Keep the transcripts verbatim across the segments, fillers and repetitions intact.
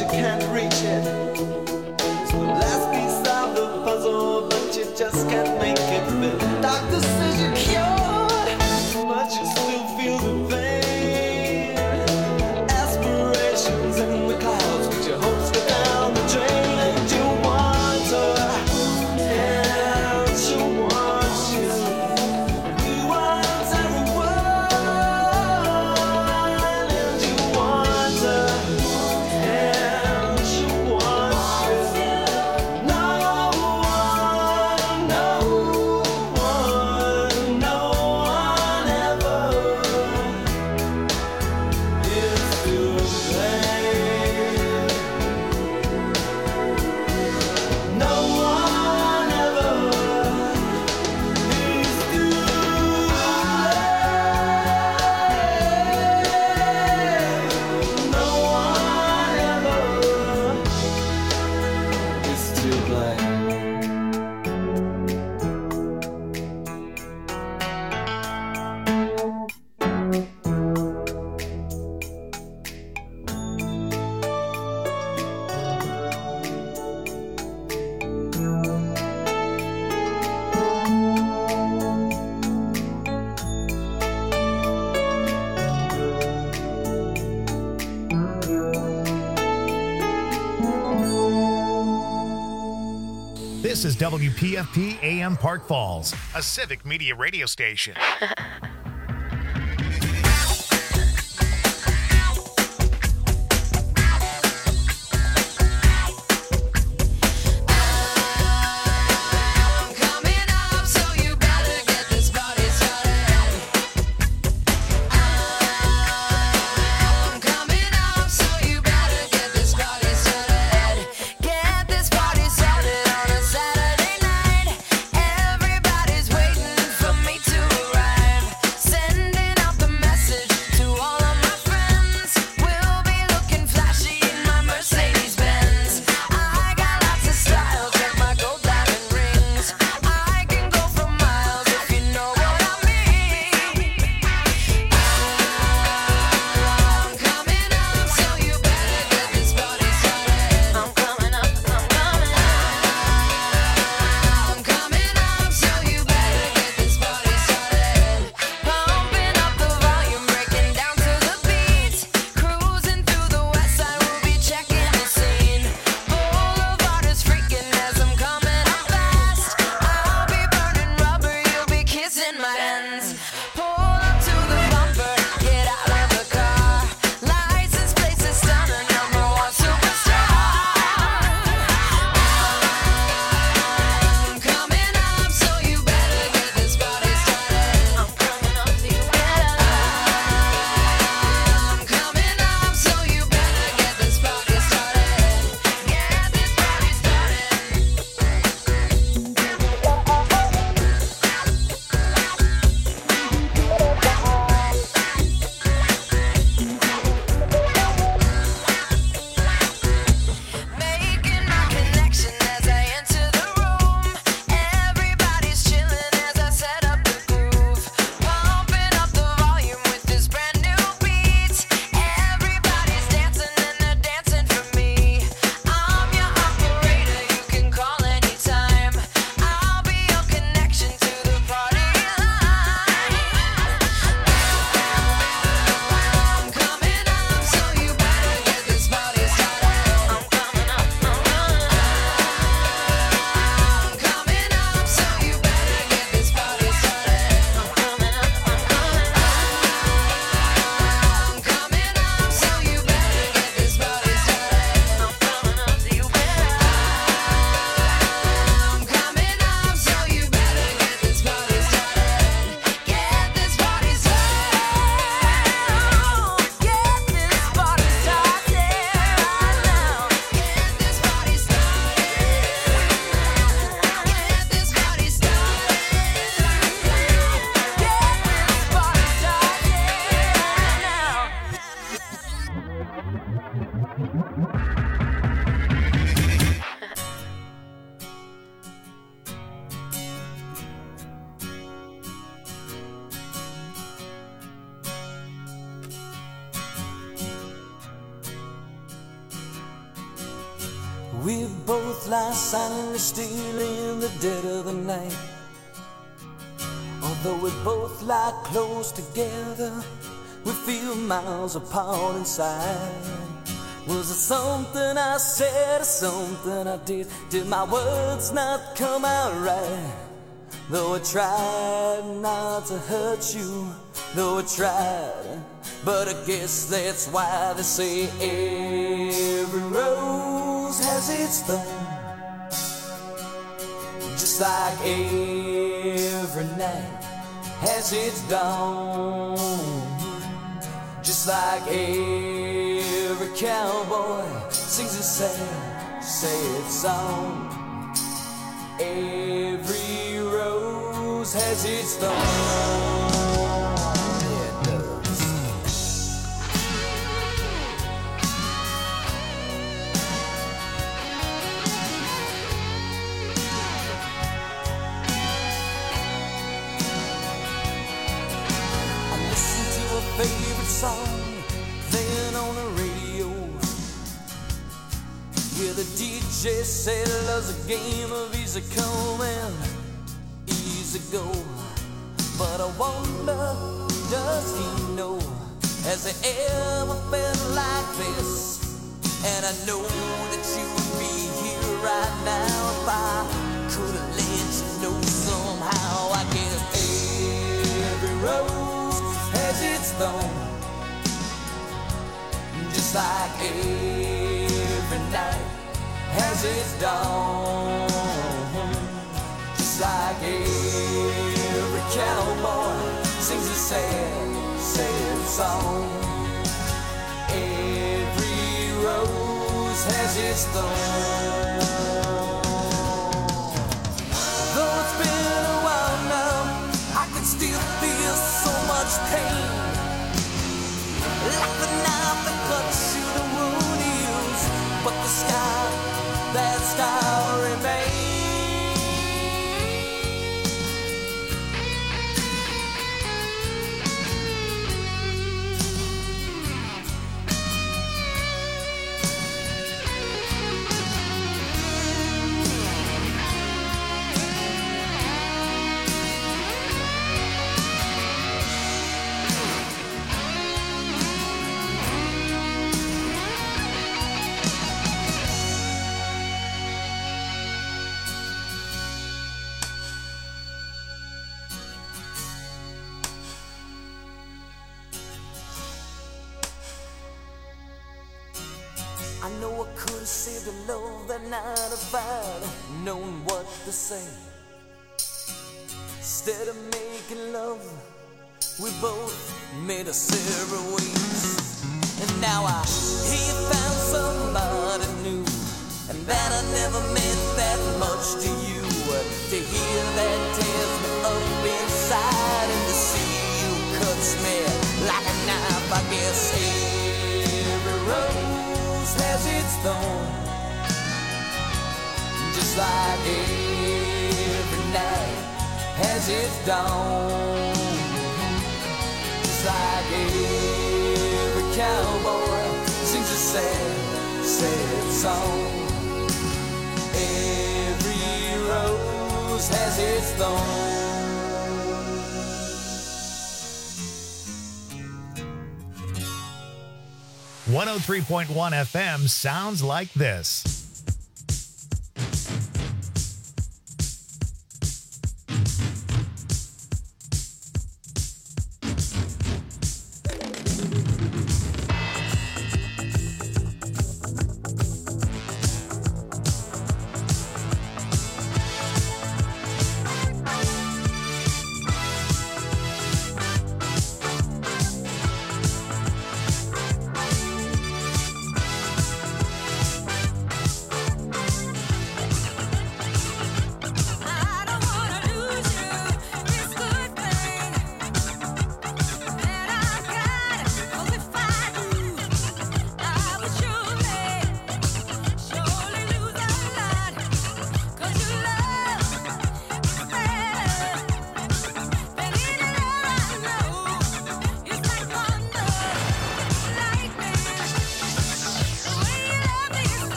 you can't reach it. It's the last piece of the puzzle, but you just can't make it fit. Doctor says you're cured, but you still feel the pain. Aspirations in the clouds, but your hopes go down the drain. And you wonder, and you want you. You want everyone, and you wonder, and you want you. No one, no one, no one ever is to blame. No one ever is to blame. No one ever is to blame. This is W P F P A M Park Falls, a civic media radio station. Coming up, so you better get this party started. I'm coming up, so you better get this party started. Get this party started on a Saturday night. Everybody's waiting for me to arrive. We both lie silently still in the dead of the night. Although we both lie close together, we feel miles apart inside. Was it something I said or something I did? Did my words not come out right? Though I tried not to hurt you, though I tried, but I guess that's why they say every rose has its thorn. Just like every night has its dawn. Just like every cowboy sings a sad, sad song. Every rose has its thorn. Yeah, it does. I listen to a favorite song playing on the radio, where the D J said love's a game of easy come and easy go. But I wonder, does he know? Has he ever felt like this? And I know that you would be here right now if I could have let you know somehow. I guess every rose has its thorn. Just like every night has its dawn. Just like every cowboy sings a sad, sad song. Every rose has its thorn. Though it's been a while now, I can still feel so much pain. Like the knife that cuts you, the wound heals, but the scar, that scar remains. I know I could have saved the love that night if I'd known what to say. Instead of making love, we both made a separate ways. And now I hear you found somebody new, and that I never meant that much to you. To hear that tears me up inside, and to see you cuts me like a knife. I guess every rose has its thorn. Just like every night has its dawn. Just like every cowboy sings a sad, sad song. Every rose has its thorn. one oh three point one F M sounds like this.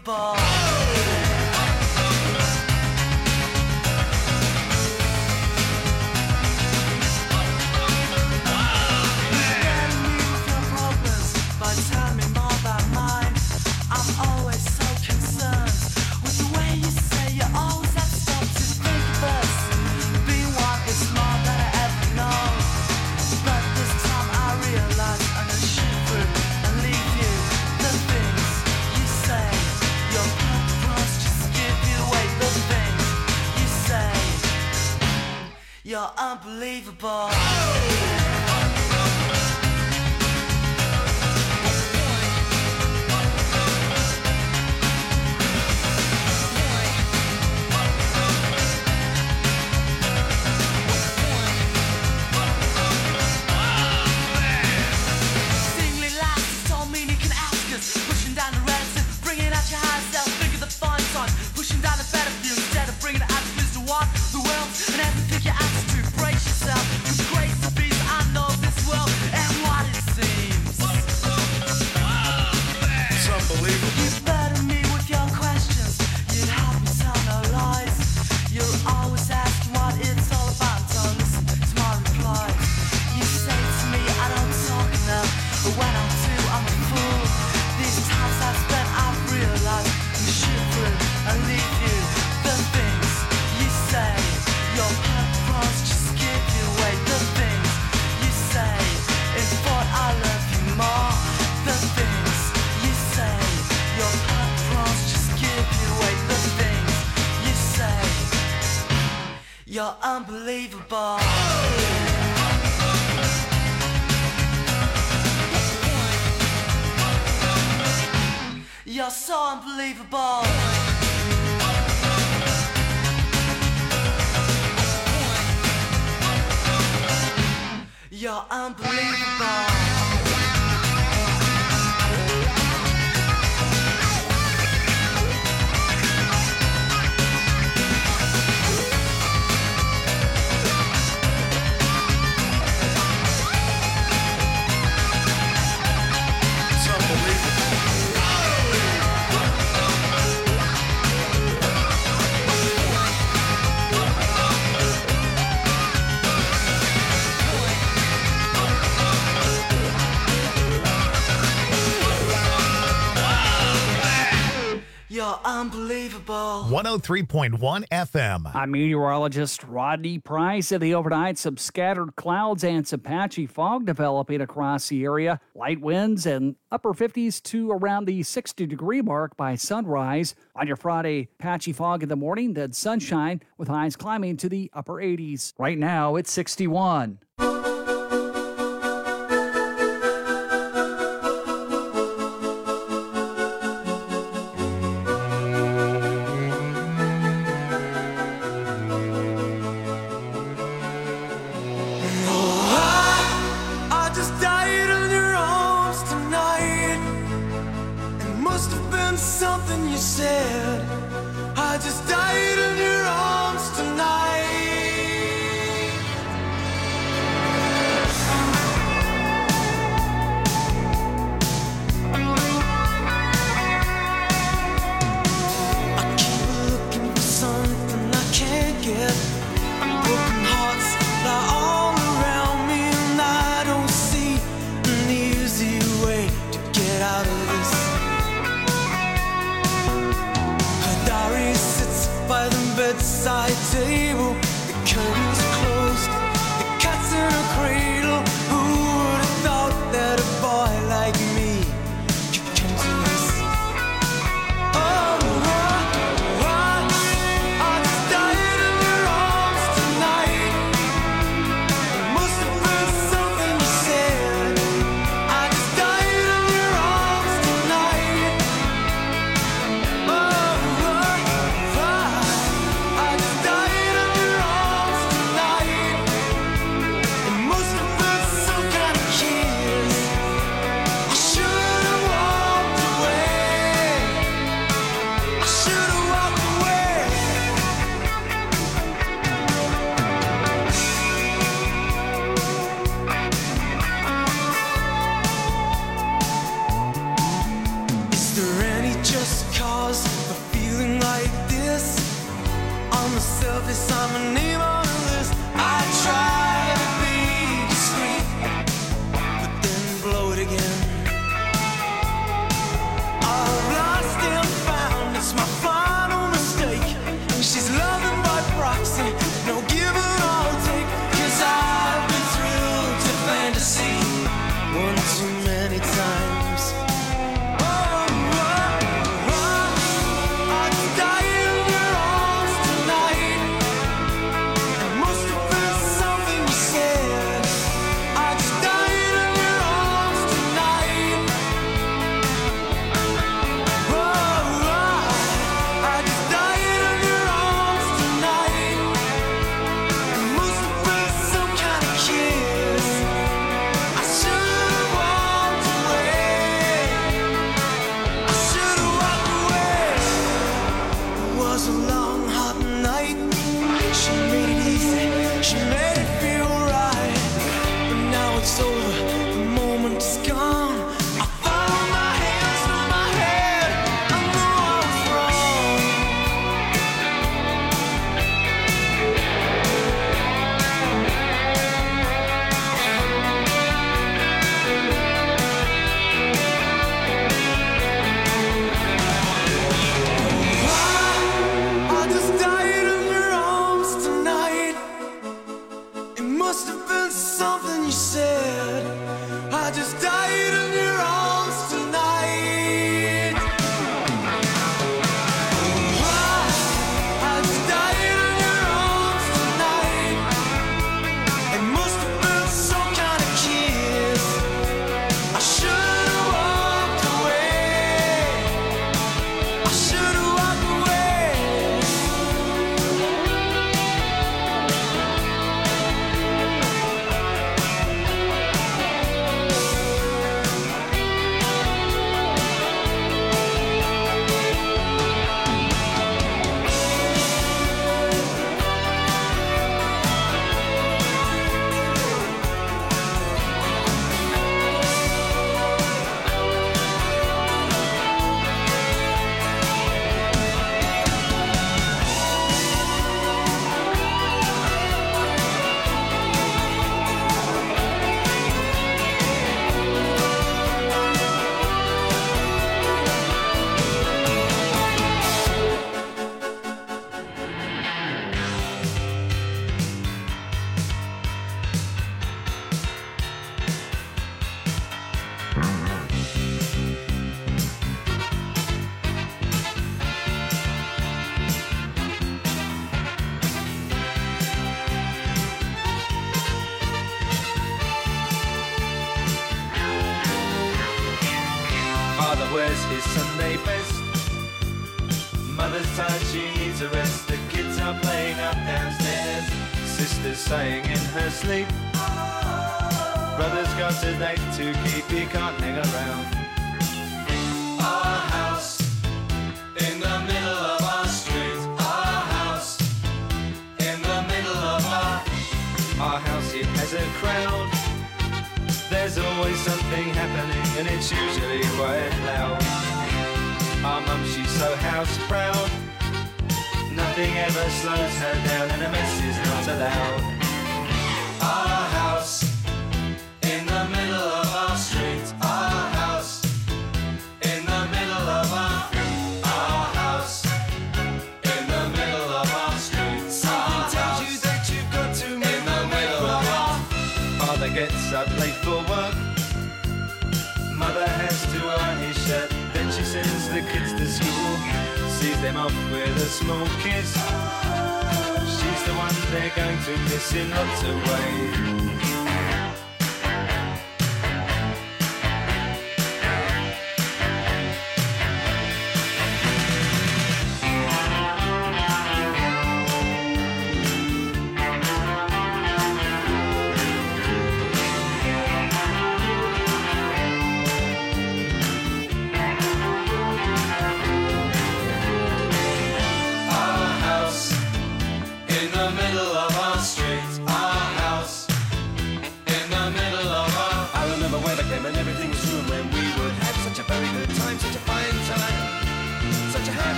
unbelievable. You're unbelievable. Singly lights don't mean you can ask us. Pushing down the reds and bringing out your high self. Figure the fun's on. Pushing down the better view instead of bringing it out to walk the world and have to pick your attitude. Brace yourself. With grace and peace, I know this world and what it seems. It's unbelievable. You better me with your questions. You'd help me tell no lies. You're always asking what it's all about. Don't listen to my replies. You say to me I don't talk enough, but when I do, I'm a fool. These times I've spent, I've realized you shoot through and leave you. The things you say, your purpose just give you away. The things you say, in thought I love you more. The things you say, your purpose just give you away. The things you say, you're unbelievable. You're so unbelievable. You're unbelievable. It's unbelievable. You're unbelievable. one oh three point one F M. I'm meteorologist Rodney Price. In the overnight, some scattered clouds and some patchy fog developing across the area. Light winds and upper fifties to around the sixty degree mark by sunrise. On your Friday, patchy fog in the morning, then sunshine with highs climbing to the upper eighties. Right now, it's sixty-one. I just died in your arms tonight. It must have been something you said. I just died in your arms tonight. I keep looking for something I can't get. Broken hearts lie all around me, and I don't see an easy way to get out of this. Her diary sits by the bedside table. The curtains closed, the cat's in a cradle. Who would have thought that a boy like me could come to this? Oh, I, I, I just died in your arms tonight. It must have been something you said. I just died in your arms tonight. Oh, I, I, I just died in your arms tonight. On the surface, I'm a name on the list. I try to be discreet, but then blow it again. I've lost and found, it's my final mistake. She's loving by proxy, no give and all take. Cause I've been thrilled to fantasy one too many times. Oh, oh, oh, I died in your arms tonight. It must have been something you said. I just died in your arms tonight. Oh, oh, I just died in your arms tonight. It must have been some kind of kiss. I should have walked away. I should have walked away. It was a long, hot night. She made it easy. She made it feel right. But now it's over. The moment is gone. I found my hands on my head. I know I was wrong. I just died in your arms tonight. It must have been something you said. I just died in your arms tonight. I just died in your arms tonight. It must have been some kind of kiss. I should have walked away. I should have walked away. Father wears his Sunday best. Mother's tired, she needs a rest. The kids are playing up downstairs. Sister's sighing in her sleep. Brother's got a date to keep, he can't hang around. Our house in the middle of our street. Our house in the middle of our Our house, it has a crowd. There's always something happening and it's usually quite loud. Our mum, she's so house proud. Nothing ever slows her down and a mess is not allowed. Our house in the middle of our street. Our house in the middle of our Our house in the middle of our street. Something tells you that you've got to move in the middle of our Father gets up late for work. Mother has to iron his shirt. Then she sends the kids to school. Sees them off with a small kiss. She's the one they're going to miss in lots of ways. Our house in the middle of our street. Our house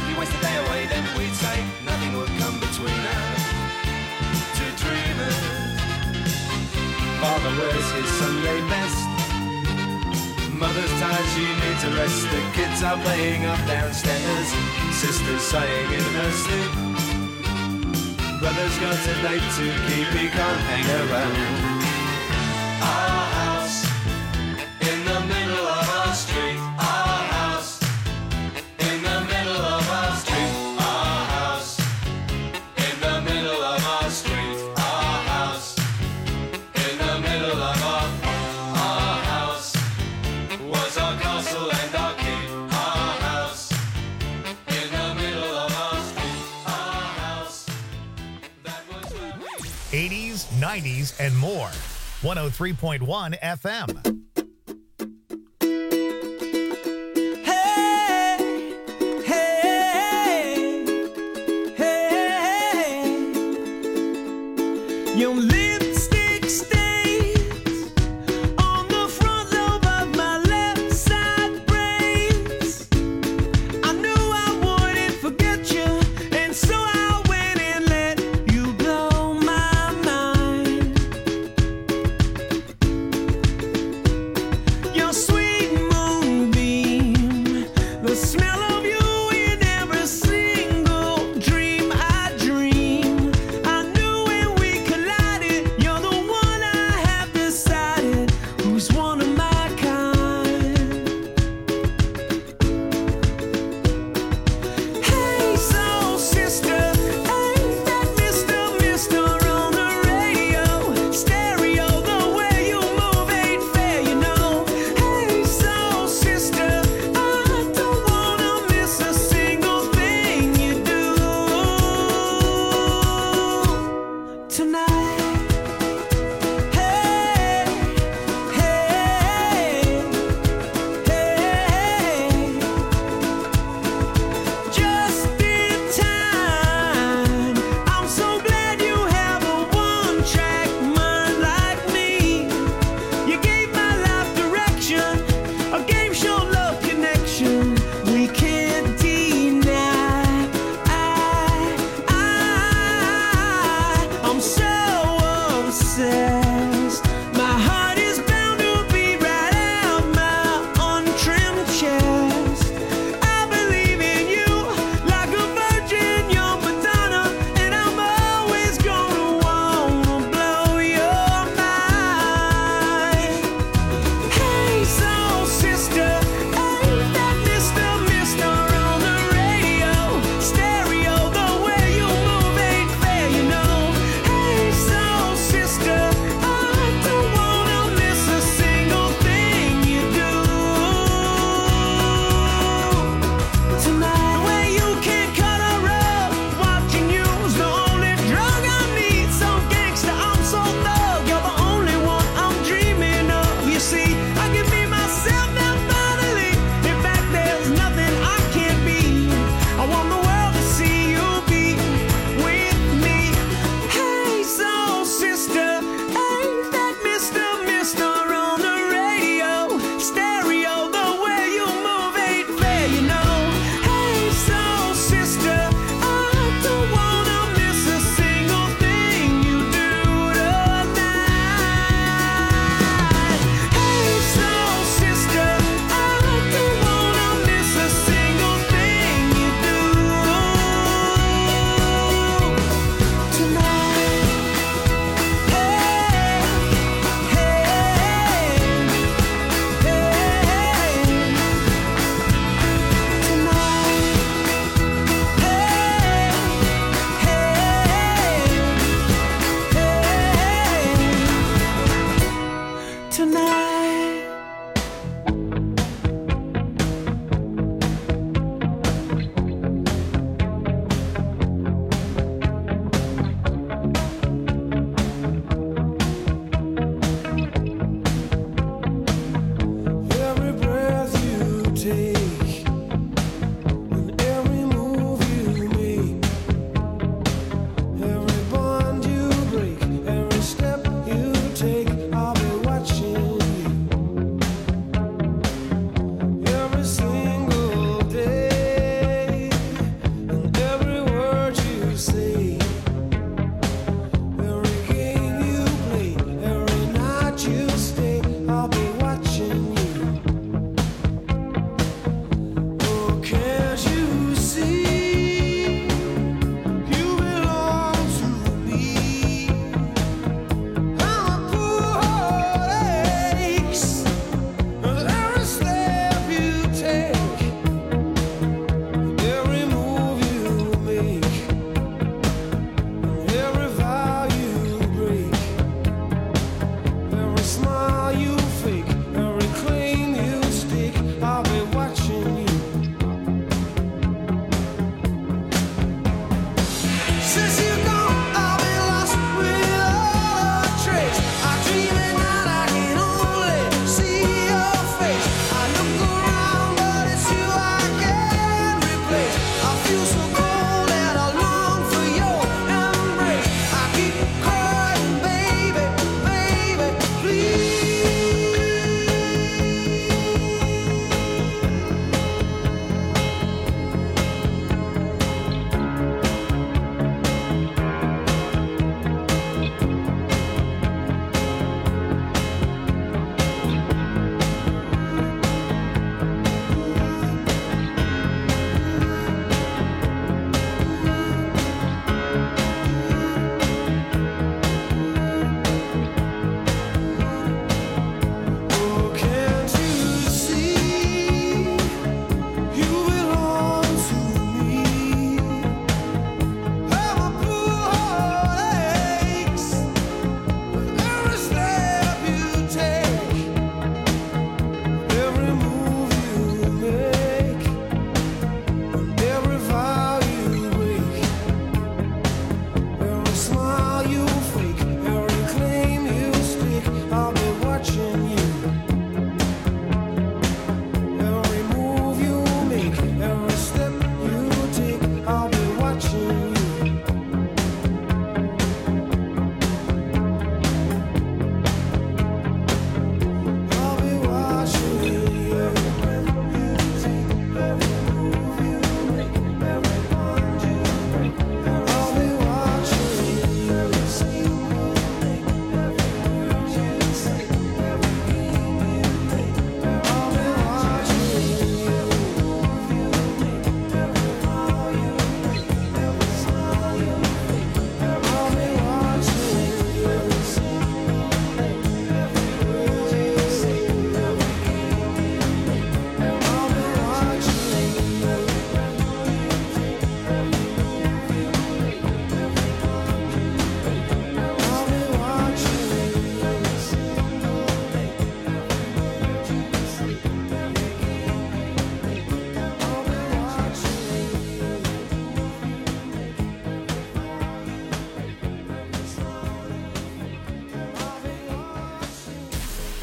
You waste the day away, then we'd say nothing would come between us. Two dreamers. Father wears his Sunday best. Mother's tired, she needs a rest. The kids are playing up downstairs. Sister's sighing in her sleep. Brother's got a date to keep, he can't hang around. Our house in the middle of our street. Our house in the middle of our street. Our house in the middle of our street. Our house in the middle of our our house was our castle and our keep. Our house in the middle of our street. Our house that was where we eighties, nineties, and more. one oh three point one F M. Hey, hey, hey. Your lipstick stains on the front lobe of my left side brains. I knew I wouldn't forget you, and so I went and let you blow my mind. Your sweet moonbeam, the smell of you in every single dream I dream. I knew when we collided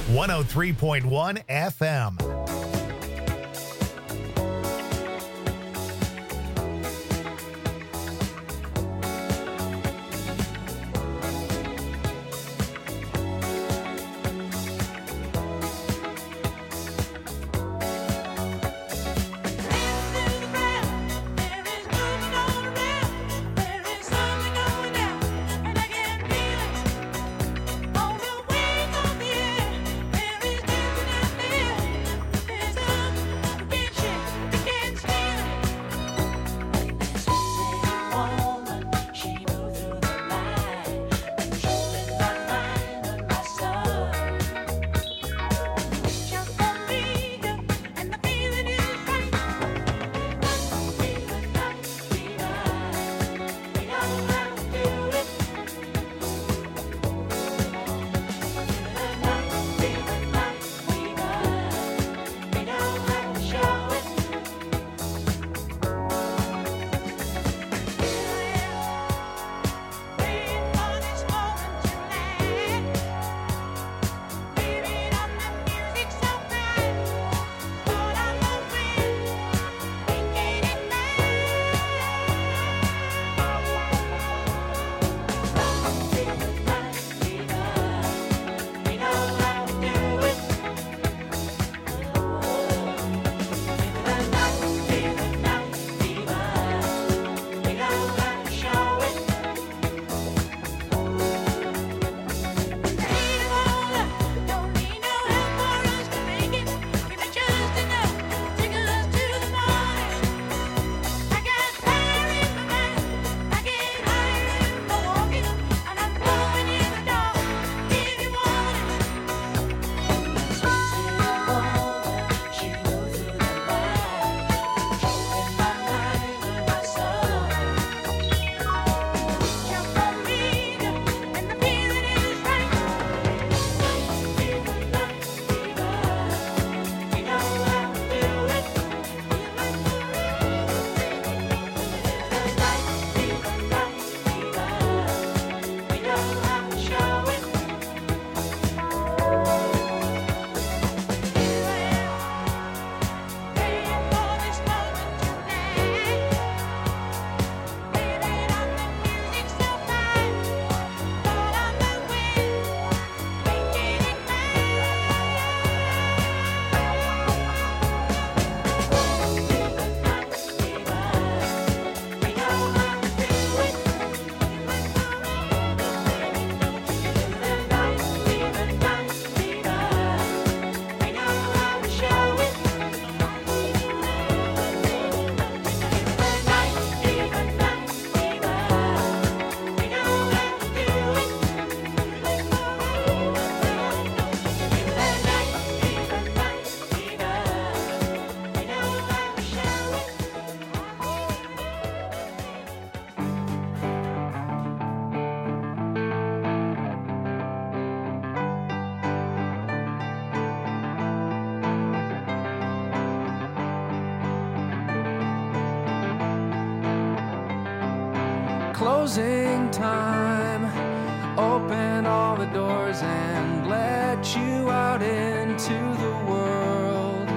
one oh three point one F M. Closing time. Open all the doors and let you out into the world.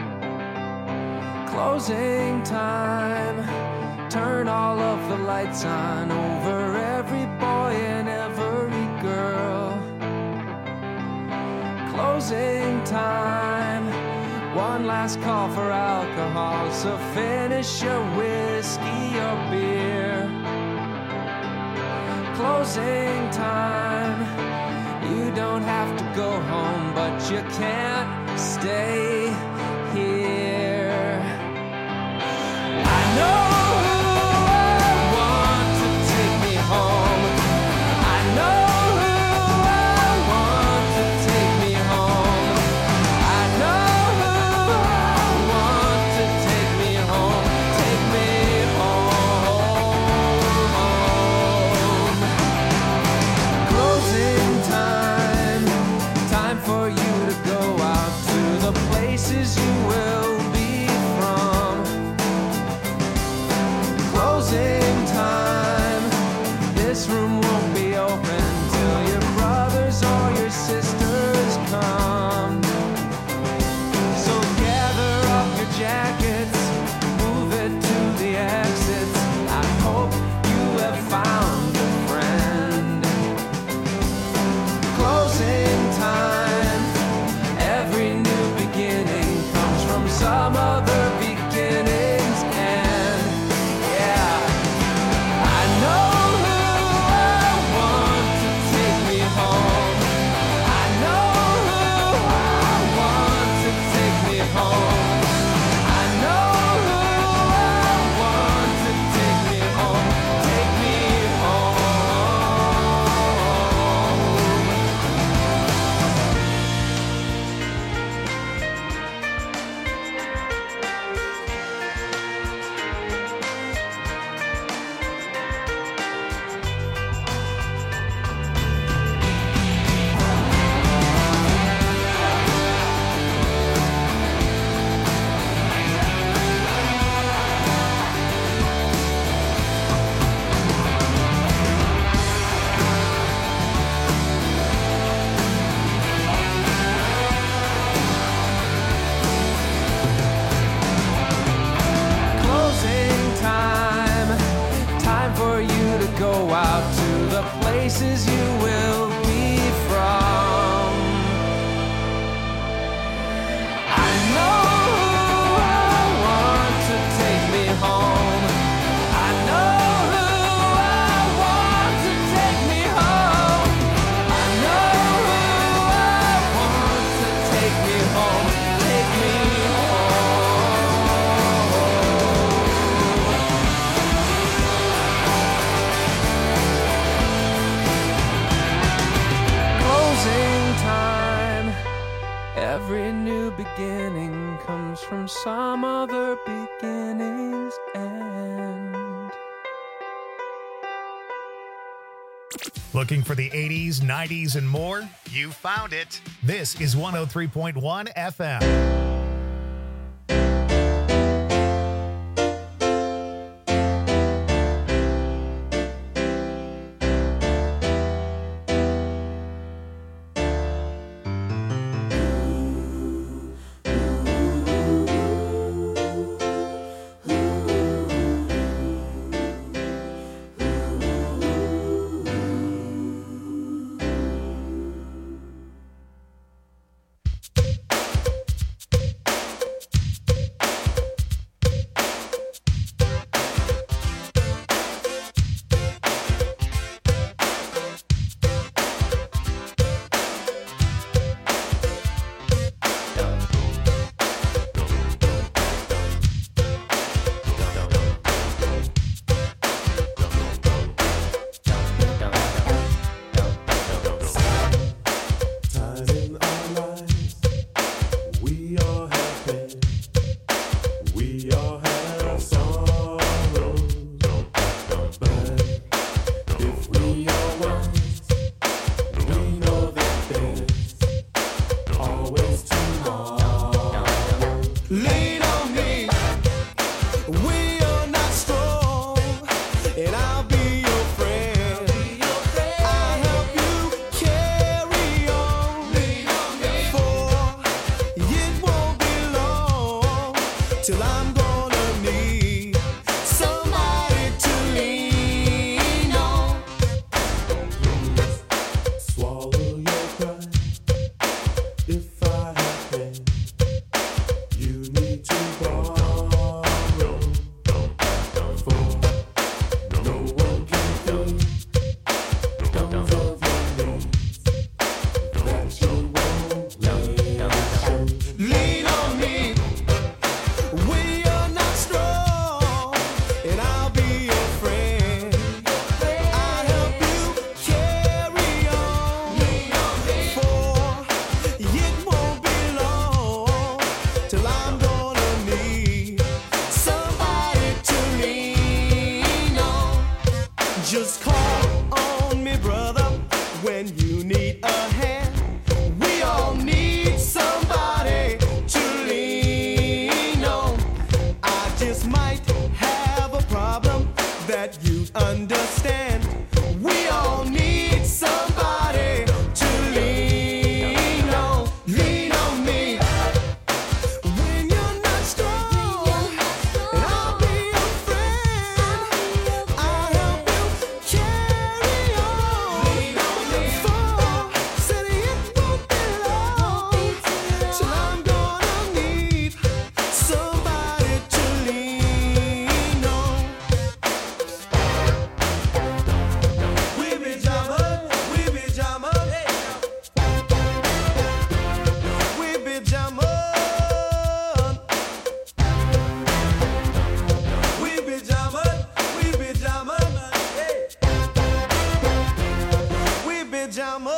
Closing time. Turn all of the lights on over every boy and every girl. Closing time. One last call for alcohol, so finish your whiskey or beer. Closing time. You don't have to go home, but you can't stay here. I know who I want to take me home. I know who I want to take me home. I know who I want to take me home. Take me home. Closing time. Time for you to go out to the places you will be from. Closing time. This room won't be open till your brothers or your sisters come. places you will be from. I know who I want to take me home. I know who I want to take me home. I know who I want to take me home. Take me closing time. Every new beginning comes from some other beginning's end. Looking for the eighties, nineties, and more? You found it. This is one oh three point one F M. Time in our lives, we all have pain, we all have sorrow. But if we are wise, we know that there's always tomorrow. Lean on me, we are not strong, and I'll be your friend. I'll help you carry on, for it won't be long till I'm gonna need somebody to lean on. Swallow your pride. If I have pain, you need to borrow. For no one can feel those of your needs that you won't need. Lean on me. We are not strong, and I'll be your friend. I'll help you carry on. For it won't be long till I'm gonna need somebody to lean on. Just call on me, brother, when you need a hand. We all need somebody to lean on. I just might have a problem that you understand. We all need somebody to lean on. Lean on me when you're not strong, and I'll be your friend. I'll help you carry on. Lean on me, for said it won't be long till I'm gonna need somebody to lean on. We be jamming, we be jamming, we be jamming, we be jamming, we be jamming, we be jamming.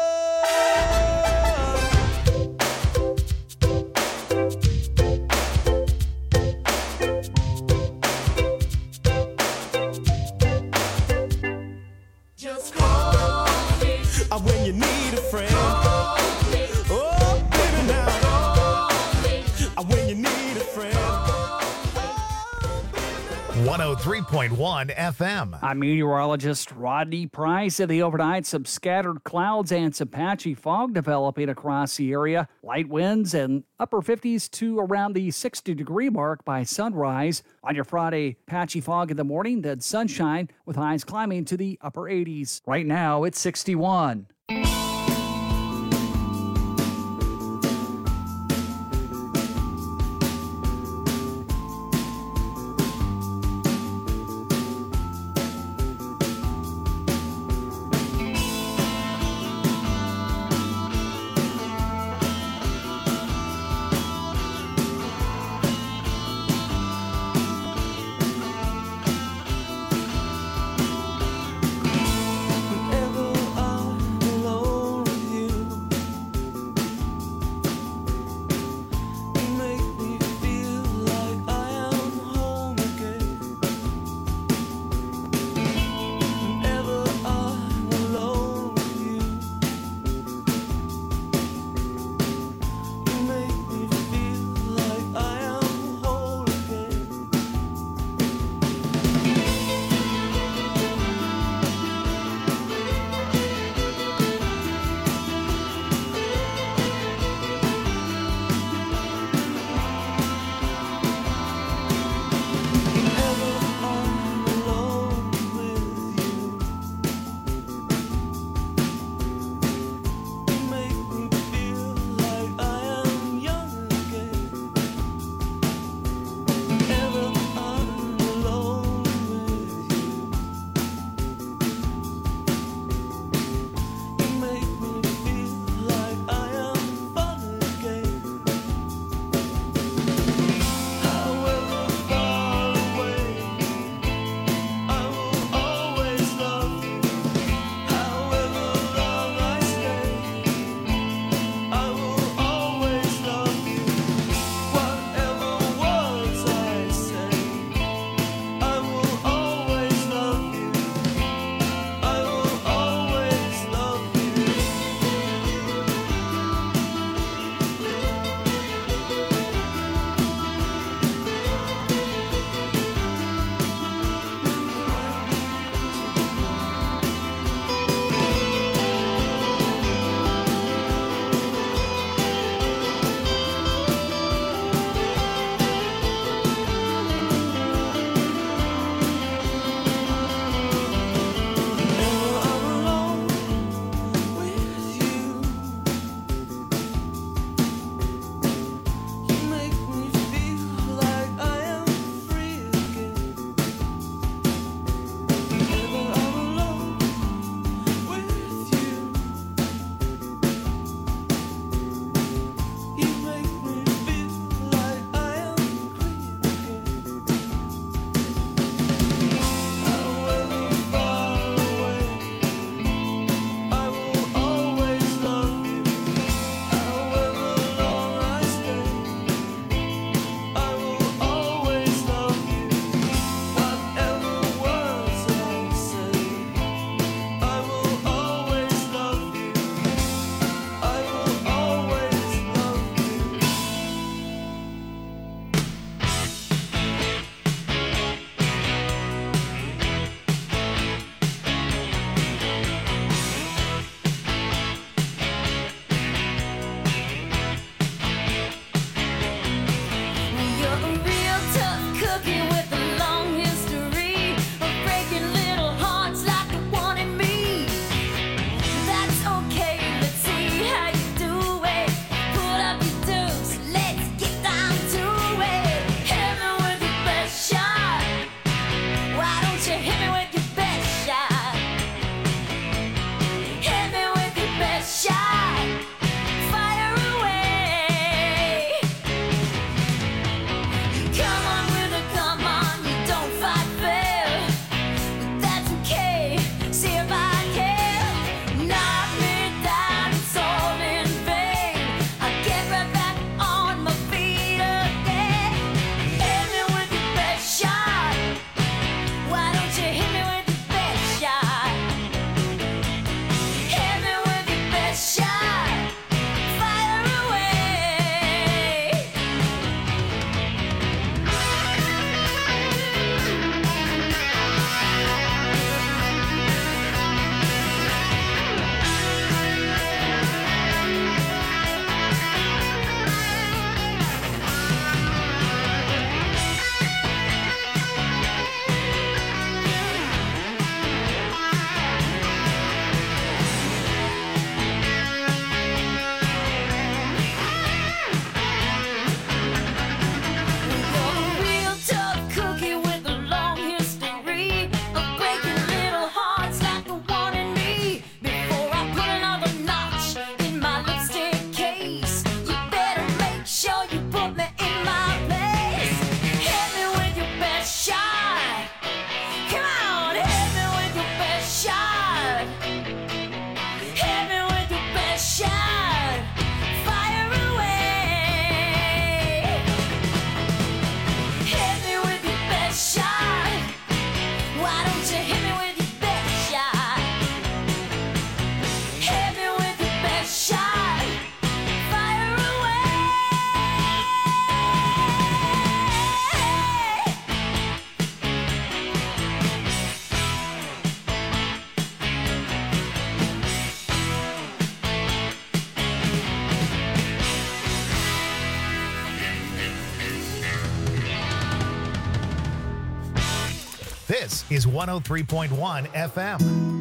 Just call me uh, when you need a friend. Oh, baby, now. Uh, when you need a friend. one oh three point one F M. I'm meteorologist Rodney Price. In the overnight, some scattered clouds and some patchy fog developing across the area. Light winds and upper fifties to around the sixty degree mark by sunrise. On your Friday, patchy fog in the morning, then sunshine with highs climbing to the upper eighties. Right now, it's sixty-one. Whenever I This is one oh three point one F M.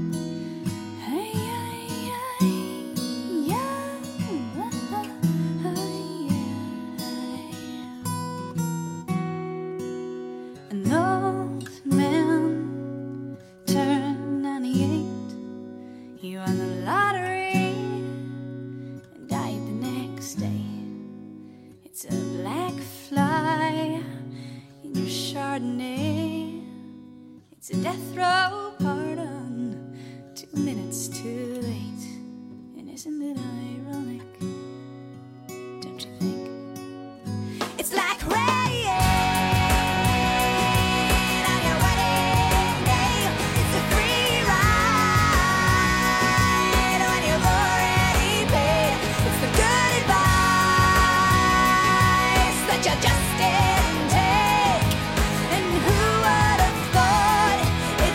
An old man turned ninety-eight. He won the lottery and died the next day. It's a black fly in your Chardonnay. It's a death row pardon, two minutes too late. And isn't it ironic? Don't you think? It's like rain on your wedding day. It's a free ride when you've already paid. It's the good advice that you just didn't take. And who would have thought it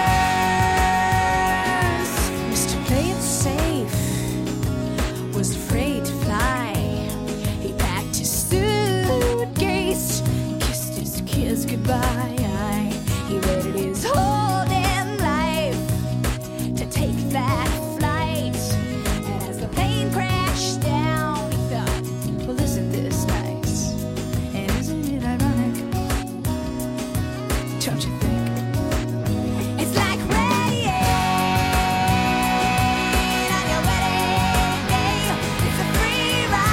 figures? Mister Play It Safe was afraid to fly. He packed his suitcase, kissed his kids goodbye. He waited his whole damn life to take that flight. And as the plane crashed down, he thought, well, isn't this nice? And isn't it ironic? Don't you think? It's like rain on your wedding day. It's a free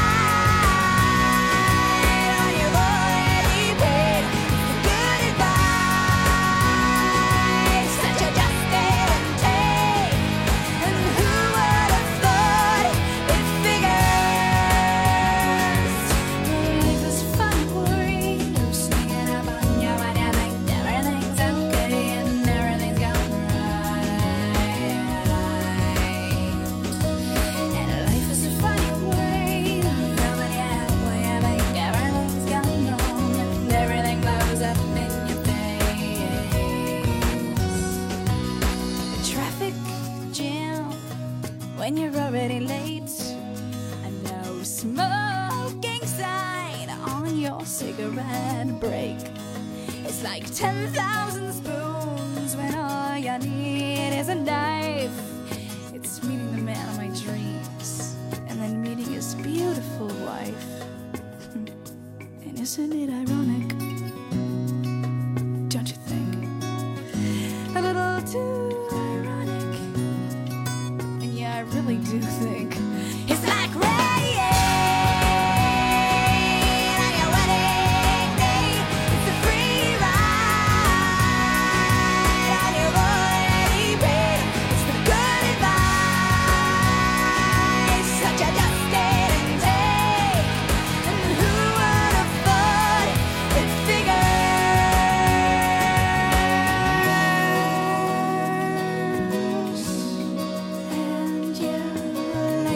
ride when you've already paid. It's the good advice that you just didn't take. And who would have thought it figures? Life is fun, worried, you're sneaking up on you when you think everything's okay and everything's going right. And life is a funny way, feeling you halfway, you think everything's gone wrong and everything blows up in your face. The traffic jam when you're already late. A no smoking sign on your cigarette break. It's like ten thousand spoons when all you need is a knife. It's meeting the man of my dreams and then meeting his beautiful wife. And isn't it ironic? Don't you think? A little too ironic. And yeah, I really do think it's like rain on your wedding day. It's a free ride when you've already paid. It's the good advice that you just didn't take. And who would have thought it figures? And you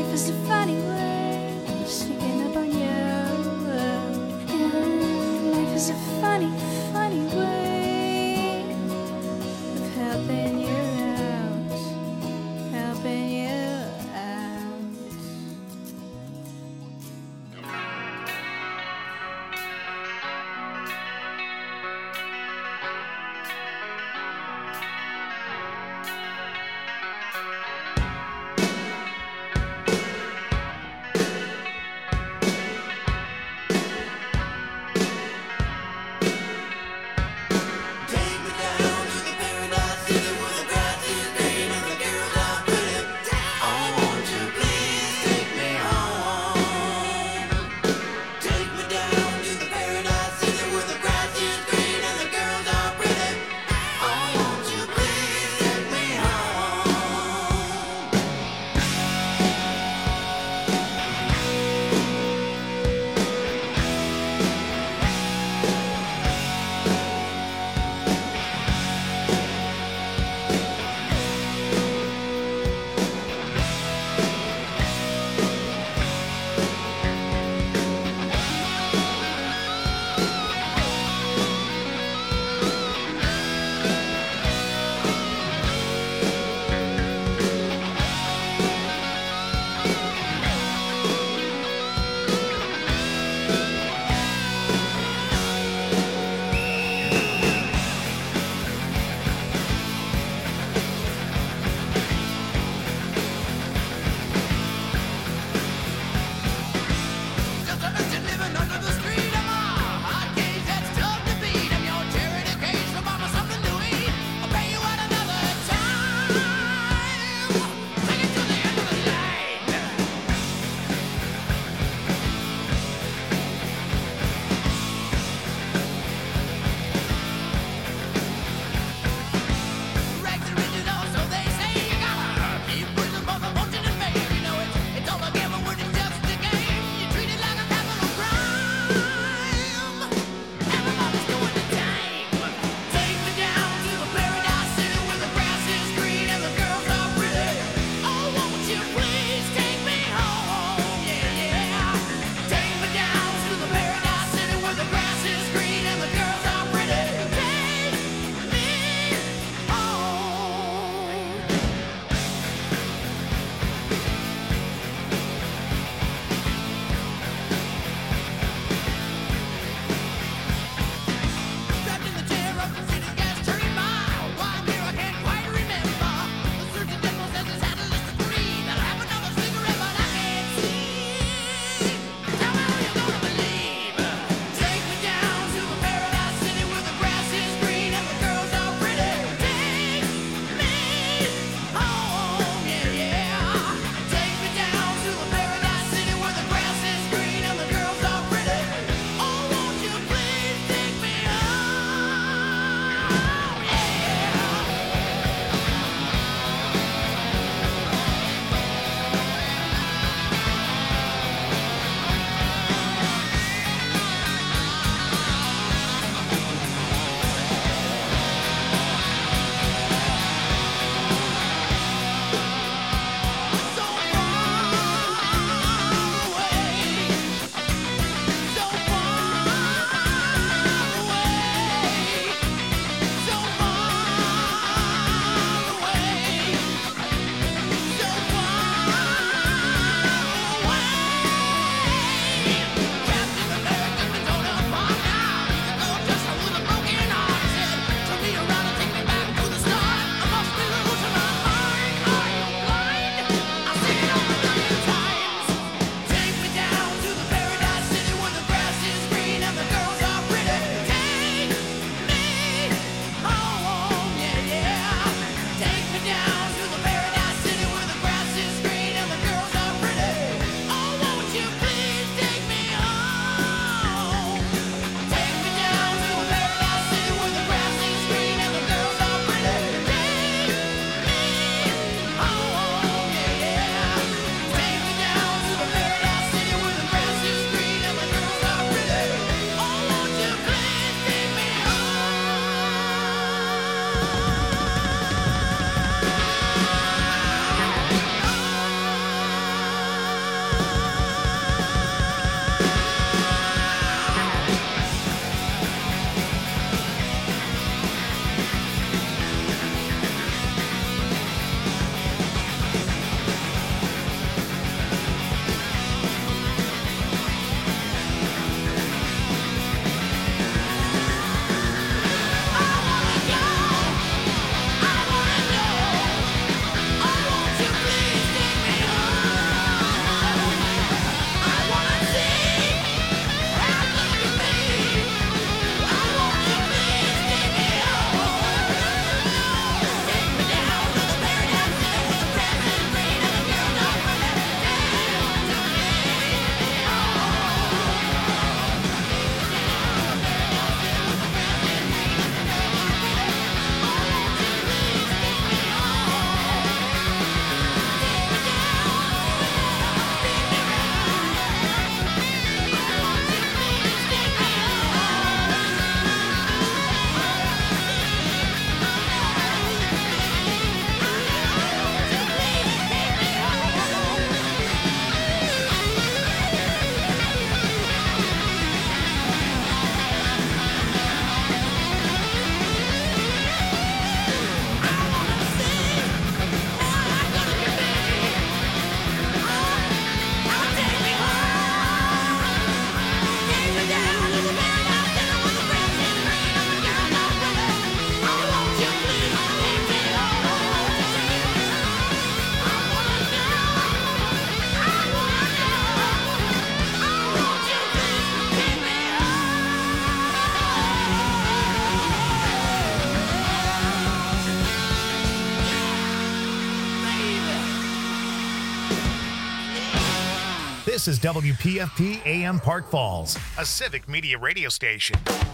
This is W P F P A M Park Falls, a civic media radio station.